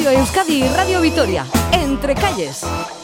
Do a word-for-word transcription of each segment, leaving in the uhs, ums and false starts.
Radio Euskadi y Radio Vitoria, Entre Calles.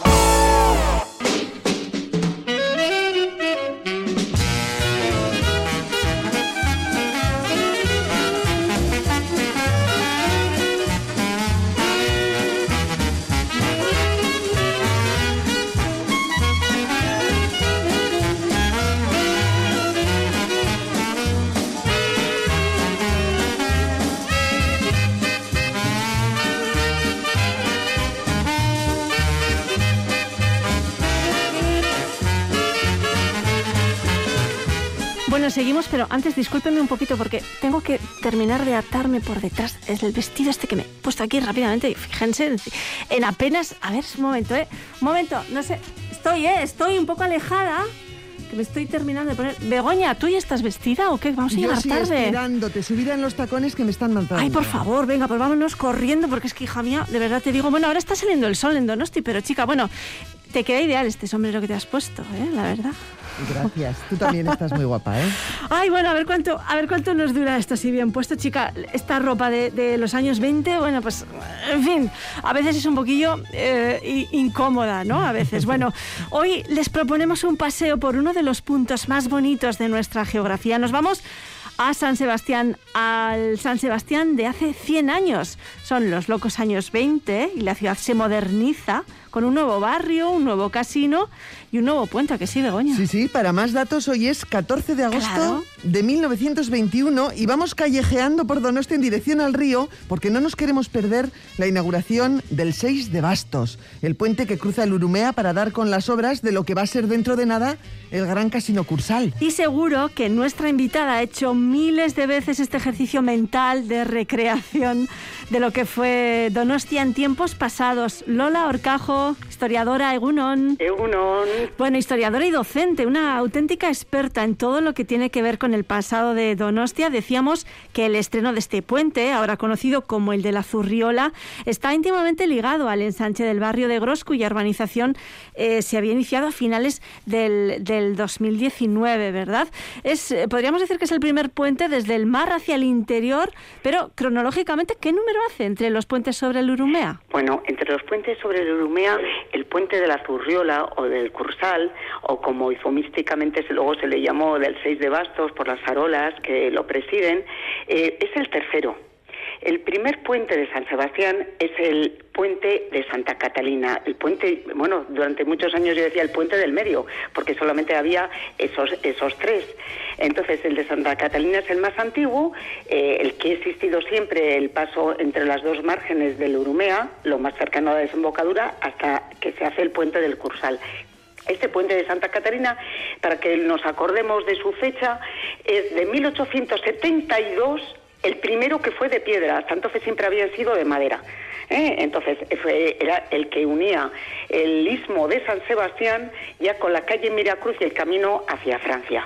Bueno, seguimos, pero antes discúlpenme un poquito porque tengo que terminar de atarme por detrás. Es el vestido este que me he puesto aquí rápidamente. Fíjense, en apenas... A ver, un momento, ¿eh? Un momento, no sé... Estoy, ¿eh? Estoy un poco alejada, que me estoy terminando de poner... Begoña, ¿tú ya estás vestida o qué? Vamos a llegar tarde. Yo sí esperándote, subida en los tacones que me están matando. Ay, por favor, venga, pues vámonos corriendo porque es que, hija mía, de verdad te digo... Bueno, ahora está saliendo el sol en Donosti, pero chica, bueno, te queda ideal este sombrero que te has puesto, ¿eh? La verdad. Gracias, tú también estás muy guapa, ¿eh? Ay, bueno, a ver cuánto, a ver cuánto nos dura esto así bien puesto, chica. Esta ropa de, de los años veinte, bueno, pues, en fin, a veces es un poquillo eh, incómoda, ¿no? A veces. Bueno, hoy les proponemos un paseo por uno de los puntos más bonitos de nuestra geografía. Nos vamos a San Sebastián, al San Sebastián de hace cien años. Son los locos años veinte y la ciudad se moderniza con un nuevo barrio, un nuevo casino y un nuevo puente, ¿a que sí, Begoña? Sí, sí, para más datos, hoy es catorce de agosto claro. de mil novecientos veintiuno y vamos callejeando por Donosti en dirección al río porque no nos queremos perder la inauguración del seis de Bastos, el puente que cruza el Urumea para dar con las obras de lo que va a ser dentro de nada el gran casino Cursal. Y seguro que nuestra invitada ha hecho miles de veces este ejercicio mental de recreación de lo que fue Donostia en tiempos pasados. Lola Horcajo, historiadora, Egunon. Egunon. Bueno, historiadora y docente, una auténtica experta en todo lo que tiene que ver con el pasado de Donostia. Decíamos que el estreno de este puente, ahora conocido como el de la Zurriola, está íntimamente ligado al ensanche del barrio de Gros, cuya urbanización eh, se había iniciado a finales del, del dos mil diecinueve, ¿verdad? Es, podríamos decir que es el primer puente desde el mar hacia el interior, pero cronológicamente, ¿qué número hace entre los puentes sobre el Urumea? Bueno, entre los puentes sobre el Urumea, el puente de la Zurriola o del Cursal, o como eufemísticamente luego se le llamó del seis de Bastos por las farolas que lo presiden, eh, es el tercero. El primer puente de San Sebastián es el puente de Santa Catalina. El puente, bueno, durante muchos años yo decía el puente del medio, porque solamente había esos esos tres. Entonces el de Santa Catalina es el más antiguo, eh, el que ha existido siempre, el paso entre las dos márgenes del Urumea, lo más cercano a la desembocadura, hasta que se hace el puente del Cursal. Este puente de Santa Catalina, para que nos acordemos de su fecha, es de mil ochocientos setenta y dos, el primero que fue de piedra, hasta entonces siempre habían sido de madera. ¿eh? Entonces fue, era el que unía el istmo de San Sebastián ya con la calle Miracruz y el camino hacia Francia.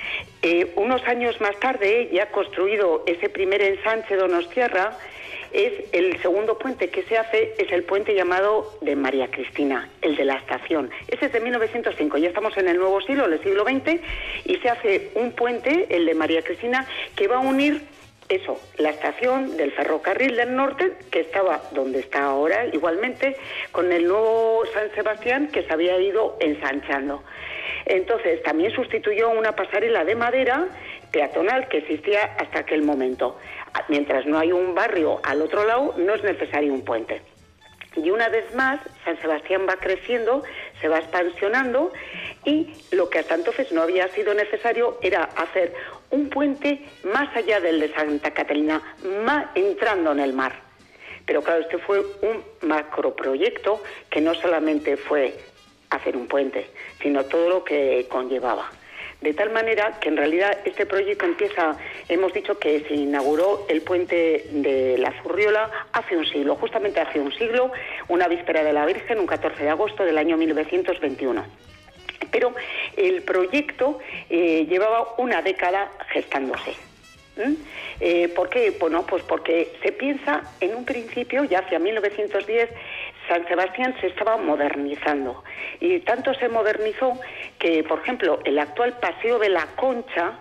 Eh, unos años más tarde, ya construido ese primer ensanche donostiarra, es el segundo puente que se hace, es el puente llamado de María Cristina, el de la estación. Ese es de mil novecientos cinco, ya estamos en el nuevo siglo, el siglo veinte, y se hace un puente, el de María Cristina, que va a unir eso, la estación del ferrocarril del norte, que estaba donde está ahora igualmente, con el nuevo San Sebastián que se había ido ensanchando. Entonces también sustituyó una pasarela de madera peatonal que existía hasta aquel momento. Mientras no hay un barrio al otro lado, no es necesario un puente. Y una vez más, San Sebastián va creciendo, se va expansionando y lo que hasta entonces no había sido necesario era hacer un puente más allá del de Santa Catalina, más entrando en el mar. Pero claro, este fue un macroproyecto que no solamente fue hacer un puente, sino todo lo que conllevaba. De tal manera que en realidad este proyecto empieza, hemos dicho que se inauguró el puente de la Zurriola hace un siglo, justamente hace un siglo, una víspera de la Virgen, un catorce de agosto del año mil novecientos veintiuno. Pero el proyecto eh, llevaba una década gestándose. ¿Mm? Eh, ¿Por qué? Bueno, pues porque se piensa en un principio, ya hacia mil novecientos diez, San Sebastián se estaba modernizando y tanto se modernizó que, por ejemplo, el actual Paseo de la Concha,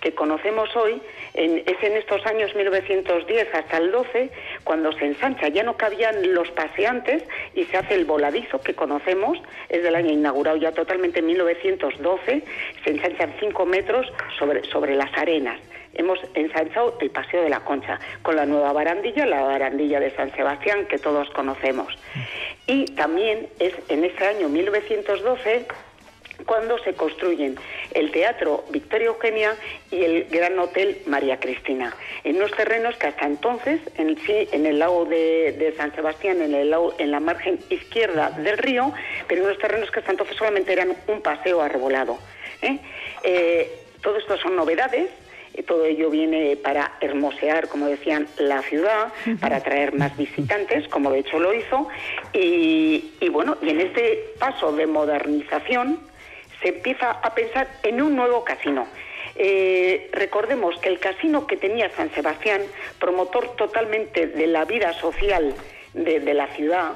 que conocemos hoy en, es en estos años mil novecientos diez hasta el doce, cuando se ensancha, ya no cabían los paseantes y se hace el voladizo que conocemos, es del año inaugurado ya totalmente en mil novecientos doce, se ensanchan cinco metros sobre, sobre las arenas. Hemos ensanchado el Paseo de la Concha con la nueva barandilla, la barandilla de San Sebastián que todos conocemos. Y también es en ese año mil novecientos doce cuando se construyen el Teatro Victoria Eugenia y el Gran Hotel María Cristina, en unos terrenos que hasta entonces, en, sí, en el lago de, de San Sebastián, en, el lago, en la margen izquierda del río, pero en unos terrenos que hasta entonces solamente eran un paseo arrebolado. ¿eh? Eh, todo esto son novedades. Todo ello viene para hermosear, como decían, la ciudad, uh-huh. para atraer más visitantes, como de hecho lo hizo. Y, y bueno, y en este paso de modernización se empieza a pensar en un nuevo casino. Eh, recordemos que el casino que tenía San Sebastián, promotor totalmente de la vida social de, de la ciudad,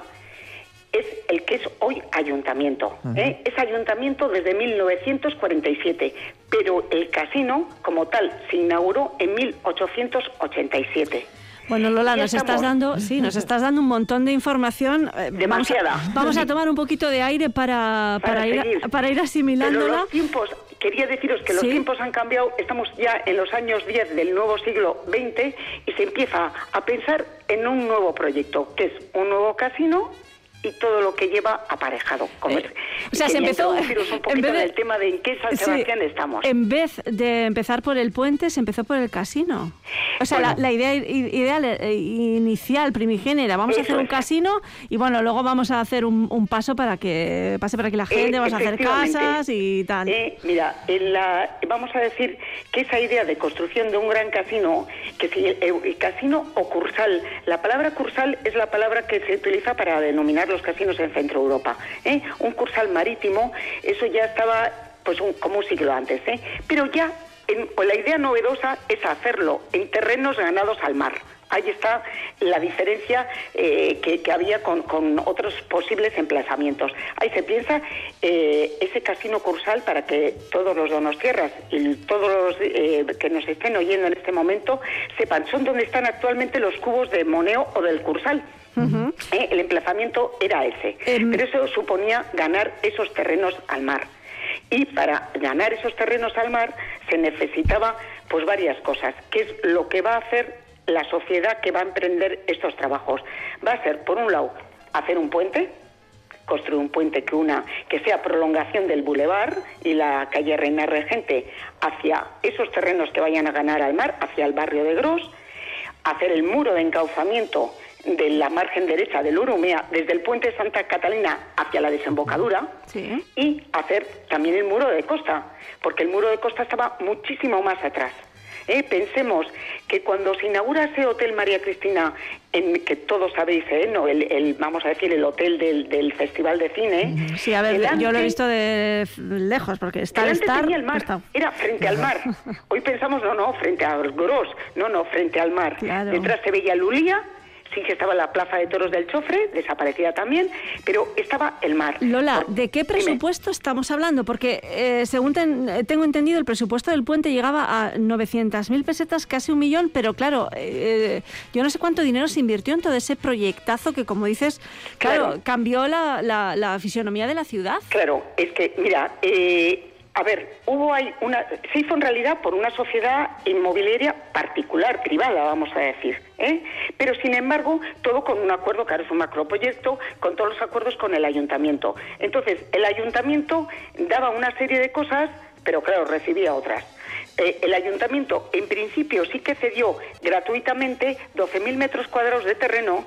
es el que es hoy ayuntamiento. ¿eh? Es ayuntamiento desde mil novecientos cuarenta y siete, pero el casino como tal se inauguró en mil ochocientos ochenta y siete. Bueno, Lola, nos estás dando, sí, nos estás dando un montón de información. Demasiada. Vamos a, vamos a tomar un poquito de aire para, para, para, ir, para ir asimilándola. Pero los tiempos, quería deciros que los ¿Sí? tiempos han cambiado, estamos ya en los años diez del nuevo siglo veinte y se empieza a pensar en un nuevo proyecto, que es un nuevo casino y todo lo que lleva aparejado. Como eh, es, o sea, se empezó un poquito de, del tema de en qué San Sebastián sí, estamos. En vez de empezar por el puente, se empezó por el casino. O sea, bueno, la, la idea ideal, eh, inicial, primigenia, era vamos a hacer un es. casino y bueno, luego vamos a hacer un, un paso para que pase para que la gente, eh, vamos a hacer casas y tal. Eh, mira, en la, vamos a decir que esa idea de construcción de un gran casino, que si el, el casino o cursal, la palabra cursal es la palabra que se utiliza para denominar los casinos en Centro Europa. ¿eh? Un cursal marítimo, eso ya estaba pues un, como un siglo antes, ¿eh? pero ya en, pues la idea novedosa es hacerlo en terrenos ganados al mar. Ahí está la diferencia eh, que, que había con, con otros posibles emplazamientos. Ahí se piensa eh, ese casino cursal para que todos los donostiarras y todos los eh, que nos estén oyendo en este momento sepan, son donde están actualmente los cubos de Moneo o del Cursal. Uh-huh. Eh, el emplazamiento era ese, um... pero eso suponía ganar esos terrenos al mar. Y para ganar esos terrenos al mar se necesitaba pues varias cosas, que es lo que va a hacer la sociedad que va a emprender estos trabajos. Va a ser, por un lado, hacer un puente, construir un puente que una que sea prolongación del bulevar y la calle Reina Regente hacia esos terrenos que vayan a ganar al mar, hacia el barrio de Gros, hacer el muro de encauzamiento de la margen derecha del Urumea, desde el puente de Santa Catalina hacia la desembocadura, sí. y hacer también el muro de costa, porque el muro de costa estaba muchísimo más atrás. ¿Eh? Pensemos que cuando se inaugura ese Hotel María Cristina, en que todos sabéis, ¿eh? no, el, el, vamos a decir, el hotel del, del Festival de Cine. Sí, a ver, delante, yo lo he visto de lejos, porque está estar tenía el mar, está... era frente al mar. Hoy pensamos, no, no, frente al Gros, no, no, frente al mar. Claro. Detrás se veía Lulía, sí que estaba la Plaza de Toros del Chofre, desaparecida también, pero estaba el mar. Lola, Por... ¿de qué presupuesto Dime. estamos hablando? Porque, eh, según ten, tengo entendido, el presupuesto del puente llegaba a novecientas mil pesetas, casi un millón, pero claro, eh, yo no sé cuánto dinero se invirtió en todo ese proyectazo que, como dices, claro, claro cambió la, la, la fisionomía de la ciudad. Claro, es que, mira... Eh... A ver, hubo ahí una, se hizo en realidad por una sociedad inmobiliaria particular, privada, vamos a decir, ¿eh? Pero sin embargo, todo con un acuerdo, claro, es un macroproyecto, con todos los acuerdos con el ayuntamiento. Entonces, el ayuntamiento daba una serie de cosas, pero claro, recibía otras. Eh, el ayuntamiento, en principio, sí que cedió gratuitamente doce mil metros cuadrados de terreno,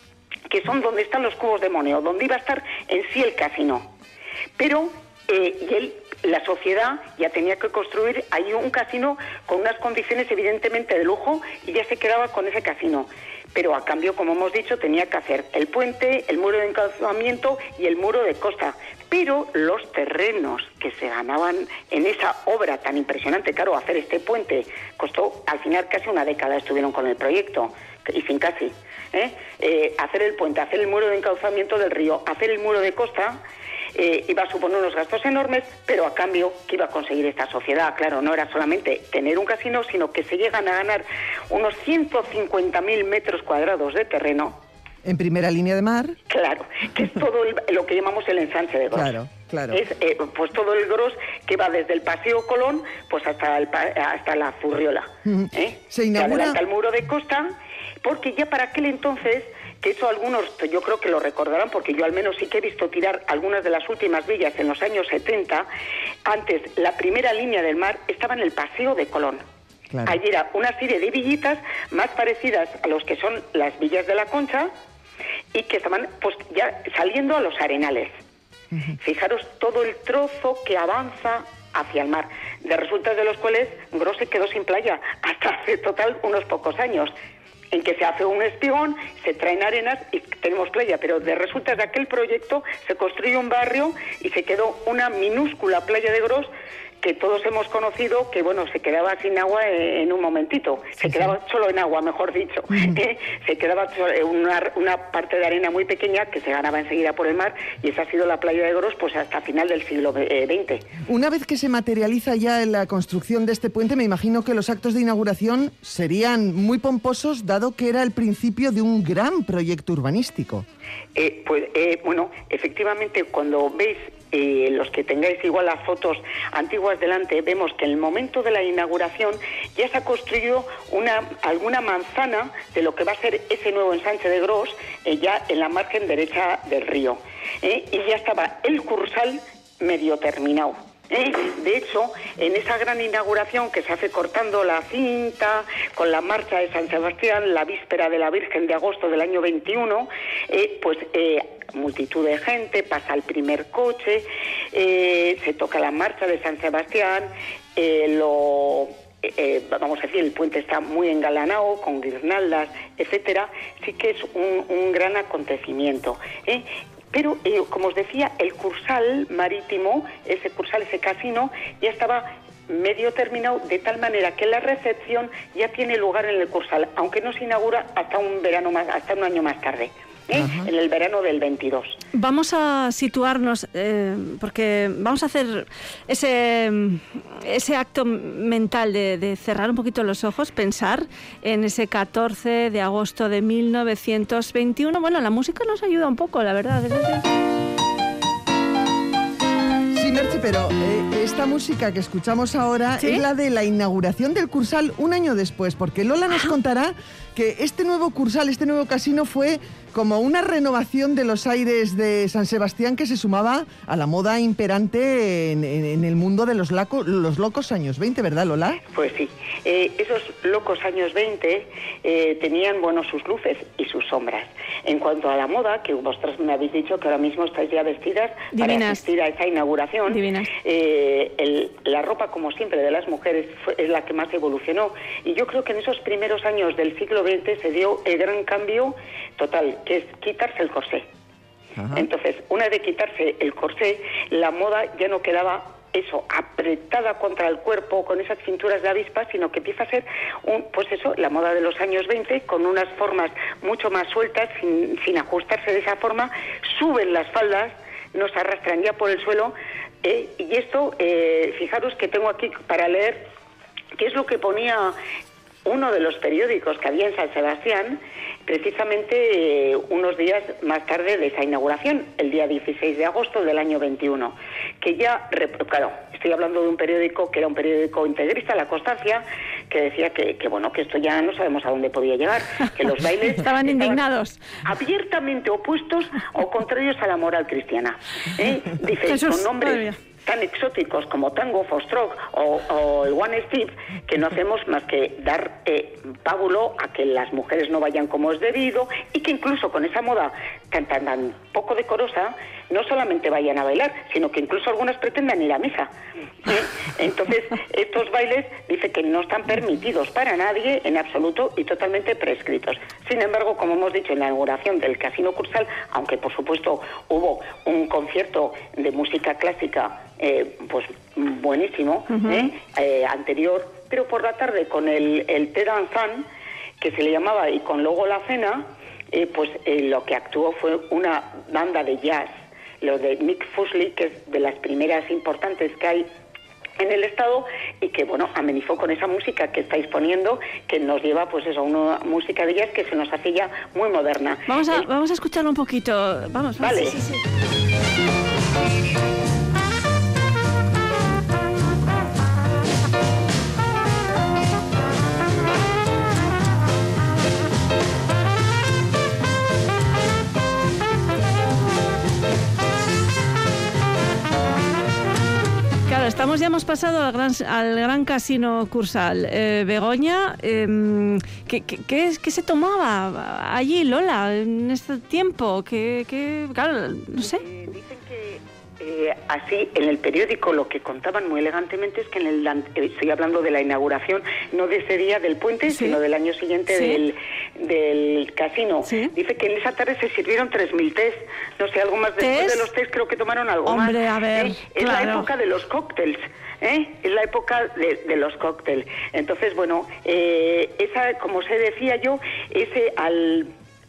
que son donde están los cubos de Moneo, donde iba a estar en sí el casino. Pero, eh, y él... la sociedad ya tenía que construir ahí un casino con unas condiciones evidentemente de lujo y ya se quedaba con ese casino. Pero a cambio, como hemos dicho, tenía que hacer el puente, el muro de encauzamiento y el muro de costa. Pero los terrenos que se ganaban en esa obra tan impresionante, claro, hacer este puente costó al final casi una década, estuvieron con el proyecto, y sin casi, ¿eh? Eh, hacer el puente, hacer el muro de encauzamiento del río, hacer el muro de costa. eh, iba a suponer unos gastos enormes, pero a cambio, ¿qué iba a conseguir esta sociedad? Claro, no era solamente tener un casino, sino que se llegan a ganar unos ciento cincuenta mil metros cuadrados de terreno. En primera línea de mar. Claro, que es todo el, lo que llamamos el ensanche de Gros. Claro, claro. Es eh, pues todo el Gros que va desde el Paseo Colón pues hasta el, hasta la Furriola. Uh-huh. ¿eh? Se inaugura... adelanta el muro de costa, porque ya para aquel entonces, que eso algunos yo creo que lo recordarán, porque yo al menos sí que he visto tirar algunas de las últimas villas en los años setenta, antes la primera línea del mar estaba en el Paseo de Colón. Claro. Allí era una serie de villitas más parecidas a los que son las villas de la Concha, y que estaban pues ya saliendo a los arenales. Uh-huh. Fijaros todo el trozo que avanza hacia el mar, de resultas de los cuales Gros se quedó sin playa hasta hace total unos pocos años, en que se hace un espigón, se traen arenas y tenemos playa, pero de resultas de aquel proyecto se construye un barrio y se quedó una minúscula playa de Gros que todos hemos conocido, que bueno, se quedaba sin agua en un momentito, se sí, quedaba sí. solo en agua, mejor dicho, uh-huh. eh, se quedaba una, una parte de arena muy pequeña que se ganaba enseguida por el mar, y esa ha sido la playa de Gros pues hasta final del siglo veinte. Una vez que se materializa ya en la construcción de este puente, me imagino que los actos de inauguración serían muy pomposos, dado que era el principio de un gran proyecto urbanístico. Eh, pues eh, bueno, efectivamente, cuando veis Eh, los que tengáis igual las fotos antiguas delante, vemos que en el momento de la inauguración ya se ha construido una, alguna manzana de lo que va a ser ese nuevo ensanche de Gros, eh, ya en la margen derecha del río. Eh, y ya estaba el Cursal medio terminado. ¿Eh? De hecho, en esa gran inauguración que se hace cortando la cinta, con la marcha de San Sebastián, la víspera de la Virgen de agosto del año veintiuno, eh, pues eh, multitud de gente, pasa el primer coche, eh, se toca la marcha de San Sebastián, eh, lo... Eh, vamos a decir, el puente está muy engalanado, con guirnaldas, etcétera. Sí que es un, un gran acontecimiento, ¿eh? Pero, eh, como os decía, el Cursal marítimo, ese Cursal, ese casino, ya estaba medio terminado, de tal manera que la recepción ya tiene lugar en el Cursal, aunque no se inaugura hasta un verano más, hasta un año más tarde. ¿Eh? En el verano del veintidós. Vamos a situarnos, eh, porque vamos a hacer ese, ese acto mental de, de cerrar un poquito los ojos, pensar en ese catorce de agosto de mil novecientos veintiuno. Bueno, la música nos ayuda un poco, la verdad. Sí, Merche, pero eh, esta música que escuchamos ahora, ¿sí?, es la de la inauguración del Cursal un año después, porque Lola nos contará que este nuevo Cursal, este nuevo casino fue como una renovación de los aires de San Sebastián que se sumaba a la moda imperante en, en, en el mundo de los, laco, los locos años veinte, ¿verdad, Lola? Pues sí, eh, esos locos años veinte eh, tenían, bueno, sus luces y sus sombras. En cuanto a la moda, que vosotras me habéis dicho que ahora mismo estáis ya vestidas Divinas. Para asistir a esa inauguración, eh, el, la ropa, como siempre, de las mujeres fue, es la que más evolucionó, y yo creo que en esos primeros años del siglo veinte se dio el gran cambio total, que es quitarse el corsé. Ajá. Entonces, una de quitarse el corsé, la moda ya no quedaba eso, apretada contra el cuerpo con esas cinturas de avispa, sino que empieza a ser un, pues eso, la moda de los años veinte, con unas formas mucho más sueltas, sin, sin ajustarse de esa forma, suben las faldas, nos arrastran ya por el suelo, eh, y esto, eh, fijaros que tengo aquí para leer qué es lo que ponía uno de los periódicos que había en San Sebastián, precisamente eh, unos días más tarde de esa inauguración, el día dieciséis de agosto del año veintiuno, que ya, claro, estoy hablando de un periódico que era un periódico integrista, La Constancia, que decía que, que bueno, que esto ya no sabemos a dónde podía llegar, que los bailes estaban indignados, abiertamente opuestos o contrarios a la moral cristiana. ¿Eh? Dice, Jesús, con nombres tan exóticos como Tango, Foxtrot o, o el One Step, que no hacemos más que dar eh, pábulo a que las mujeres no vayan como es debido, y que incluso con esa moda tan, tan, tan poco decorosa, no solamente vayan a bailar, sino que incluso algunas pretendan ir a misa. ¿Eh? Entonces, estos bailes dice que no están permitidos para nadie en absoluto y totalmente prescritos. Sin embargo, como hemos dicho en la inauguración del Casino Cursal, aunque por supuesto hubo un concierto de música clásica eh, pues buenísimo, uh-huh. ¿eh? Eh, anterior, pero por la tarde con el, el Té Dansant, que se le llamaba, y con luego la cena, eh, pues eh, lo que actuó fue una banda de jazz lo de Nick Fusley, que es de las primeras importantes que hay en el Estado, y que, bueno, amenizó con esa música que estáis poniendo, que nos lleva, pues eso, una música de ellas que se nos hace ya muy moderna. Vamos a, El... vamos a escucharlo un poquito. Vamos, vamos. Vale. Sí, sí, sí. Estamos, ya hemos pasado al gran, al gran casino Cursal. Eh, Begoña, eh, ¿qué, qué, qué, ¿qué se tomaba allí, Lola, en este tiempo? ¿Qué, qué, claro, no sé. Eh, dicen que eh, así, en el periódico lo que contaban muy elegantemente es que en el, eh, estoy hablando de la inauguración, no de ese día del puente, sí, sino del año siguiente, ¿sí?, del, del casino. ¿Sí? Dice que en esa tarde se sirvieron tres mil tés. No sé, algo más después ¿Tés? de los tés, creo que tomaron algo Hombre, más. Hombre, a ver, ¿Eh? Es claro. la época de los cócteles. ¿Eh? Es la época de, de los cócteles. Entonces, bueno, eh, esa, como se decía yo, ese al...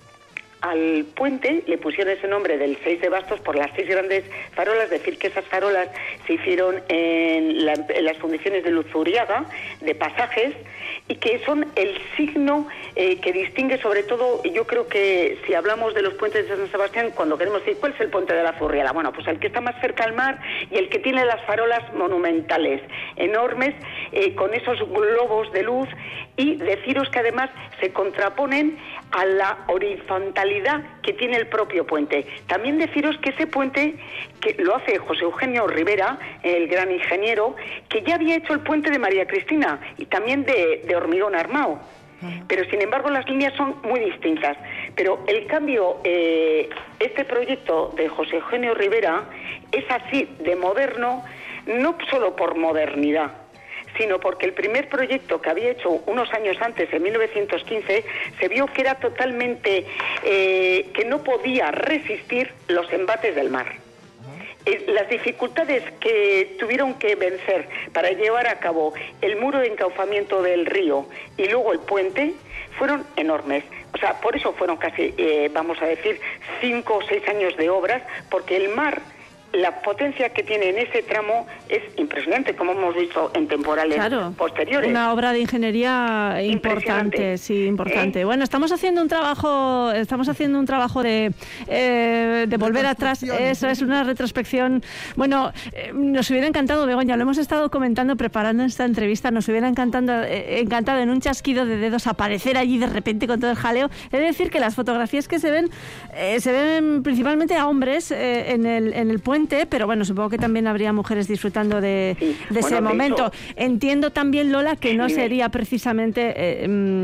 al puente le pusieron ese nombre del seis de bastos por las seis grandes farolas, es decir, que esas farolas se hicieron en, la, en las fundiciones de Luzuriaga, de Pasajes, y que son el signo eh, que distingue, sobre todo, yo creo que si hablamos de los puentes de San Sebastián, cuando queremos decir cuál es el puente de la Zurriaga, bueno, pues el que está más cerca al mar y el que tiene las farolas monumentales, enormes, eh, con esos globos de luz, y deciros que además se contraponen a la horizontalidad que tiene el propio puente. También deciros que ese puente, que lo hace José Eugenio Rivera, el gran ingeniero, que ya había hecho el puente de María Cristina y también de, de hormigón armado. Pero sin embargo las líneas son muy distintas. Pero el cambio, eh, este proyecto de José Eugenio Rivera es así de moderno, no solo por modernidad, sino porque el primer proyecto que había hecho unos años antes, en mil novecientos quince, se vio que era totalmente, eh, que no podía resistir los embates del mar. Eh, las dificultades que tuvieron que vencer para llevar a cabo el muro de encauzamiento del río y luego el puente fueron enormes. O sea, por eso fueron casi, eh, vamos a decir, cinco o seis años de obras, porque el mar, la potencia que tiene en ese tramo es impresionante, como hemos visto en temporales claro, posteriores. Una obra de ingeniería importante, sí, importante. ¿Eh? Bueno, estamos haciendo un trabajo, estamos haciendo un trabajo de, eh, de volver atrás. Eso es una retrospección. Bueno, eh, nos hubiera encantado, Begoña, lo hemos estado comentando preparando esta entrevista. Nos hubiera encantado, eh, encantado en un chasquido de dedos aparecer allí de repente con todo el jaleo. He de decir que las fotografías que se ven, eh, se ven principalmente a hombres eh, en el en el puente. Pero bueno, supongo que también habría mujeres disfrutando de, sí. de bueno, ese momento. Hecho, entiendo también, Lola, que no sería precisamente eh,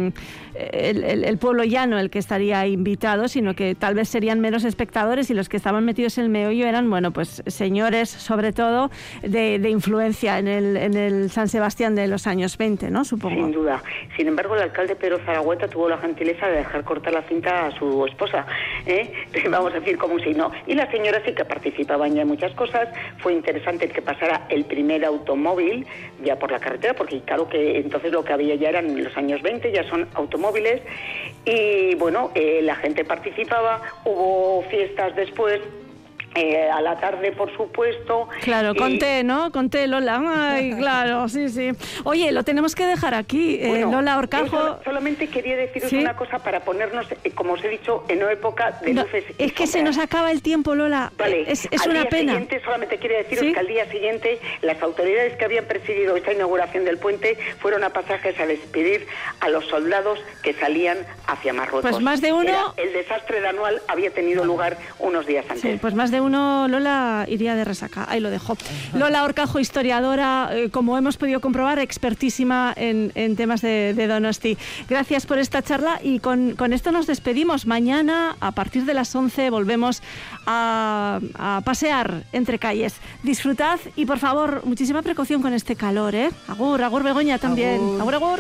el, el, el pueblo llano el que estaría invitado, sino que tal vez serían meros espectadores, y los que estaban metidos en el meollo eran, bueno, pues señores, sobre todo, de, de influencia en el, en el San Sebastián de los años veinte, ¿no? Supongo. Sin duda. Sin embargo, el alcalde Pedro Zaragoeta tuvo la gentileza de dejar cortar la cinta a su esposa, ¿eh? Vamos a decir, como un signo. Y la señora sí que participaban ya muchas cosas. Fue interesante que pasara el primer automóvil ya por la carretera, porque claro que entonces lo que había ya eran los años veinte, ya son automóviles, y bueno, eh, la gente participaba, hubo fiestas después. Eh, a la tarde, por supuesto. Claro, y... conté, ¿no? Conté, Lola. Ay, claro, sí, sí. Oye, lo tenemos que dejar aquí. Bueno, eh, Lola Horcajo... Solamente quería deciros ¿Sí? una cosa para ponernos, eh, como os he dicho, en una época de no, luces y Es que sombras. Se nos acaba el tiempo, Lola. Vale. Es, es al una día pena. Siguiente, solamente quiero deciros ¿Sí? que al día siguiente las autoridades que habían presidido esta inauguración del puente fueron a Pasajes a despedir a los soldados que salían hacia Marruecos. Pues más de uno... Era, el desastre de Anual había tenido lugar unos días antes. Sí, pues más de uno, Lola, iría de resaca. Ahí lo dejo. Lola Horcajo, historiadora, eh, como hemos podido comprobar, expertísima en, en temas de, de Donosti. Gracias por esta charla, y con, con esto nos despedimos. Mañana, a partir de las once, volvemos a, a pasear entre calles. Disfrutad y, por favor, muchísima precaución con este calor, ¿eh? Agur, agur, Begoña, también. Agur, agur. agur.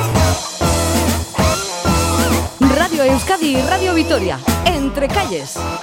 Radio Euskadi y Radio Vitoria, entre calles.